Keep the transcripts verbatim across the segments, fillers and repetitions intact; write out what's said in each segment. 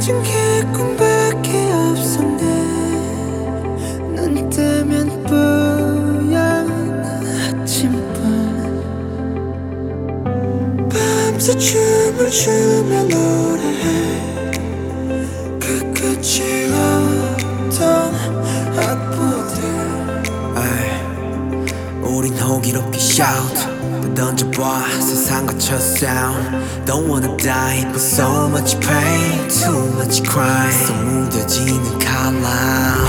가진 게 꿈밖에 없었네. 눈 뜨면 뿌연 아침밤, 밤새 춤을 추며 노래해. 그 끝이 없던 악보들. 우린 호기롭게 shout 던져봐 세상 갇혀 sound. Don't wanna die but so much pain, too much crime. 속 무뎌지는 칼날.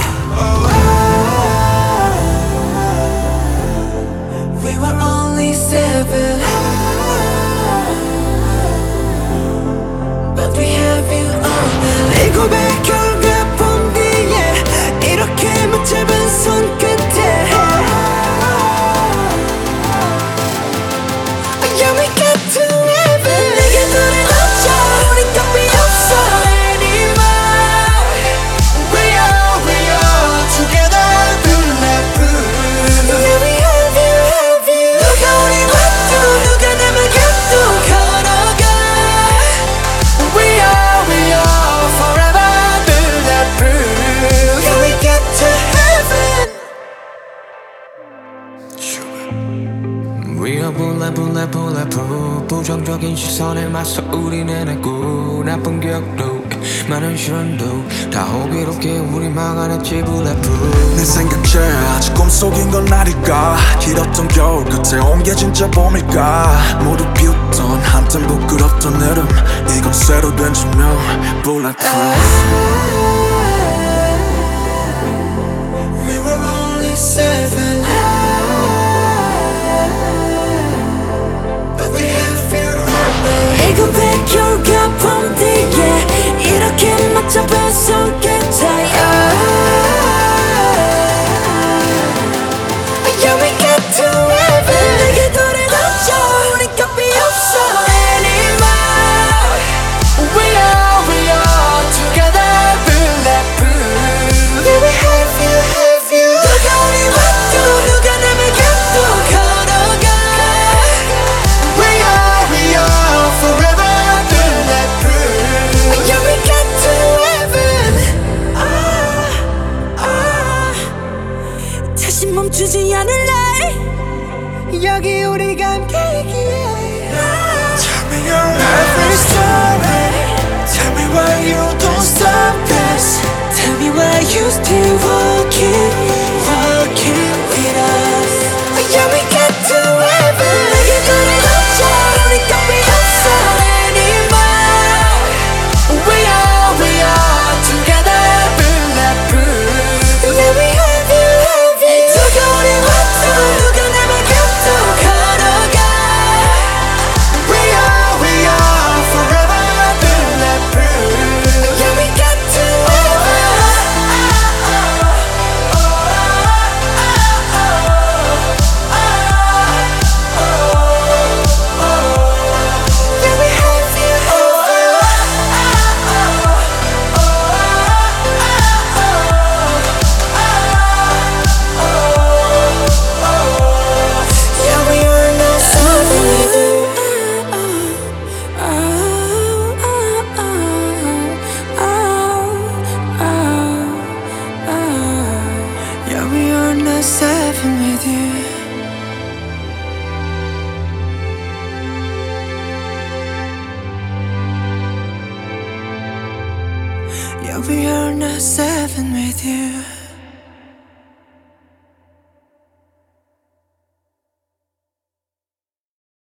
We were only seven, but we have you all now. 이 고백 결과 본 뒤에 이렇게 못 잡은 손끝에 Yeah, we got to heaven. 내게 눈을 감자 우린 답이 없어 anymore. We are, we are together bulletproof. Yeah, we have you, have you. 누가 우리 와도 누가 남을 가도 걸어가. We are, we are forever bulletproof. Yeah, we got to heaven. We are bullet bullet bulletproof. 부정적인 시선에 맞서 우린 해냈고 나쁜 기억도 많은 시련도 다 호기롭게 우리 막아냈지 bulletproof. 내 생각에 아직 꿈속인 건 아닐까. 길었던 겨울 끝에 온 게 진짜 봄일까. 모두 비웃던 한땐 부끄럽던 흐름, 이건 새로 된 조명 bulletproof. We were only seven, but we have you all now. 이 고백 결과 본 뒤에 이렇게 못 잡은 손끝에 Yeah, we got to heaven. 내게 눈을 감자 우린 답이 없어 anymore. We are, we are together bulletproof. Yeah, we have you, have you. 누가 우리 와도 누가 남을 가도 걸어가. We are, we are forever bulletproof. Yeah, we got to heaven. 아, 아. 다시 멈추지 않을래. 여기 우리가 함께이기에. Tell me your every story. Tell me why you don't stop this. Tell me why you still walking, walking with us. Yeah, we got to heaven. 내게 눈을 감자 우린 답이 없어 anymore. We are, we are together bulletproof. Yeah, we have you, have you. 누가 우리 와도 누가 남을 가도 걸어가. We are, we are forever bulletproof. Yeah, we got to Yeah, we have you. Yeah, we are not Yeah, we are not seven with you. Yeah, we are not seven with you.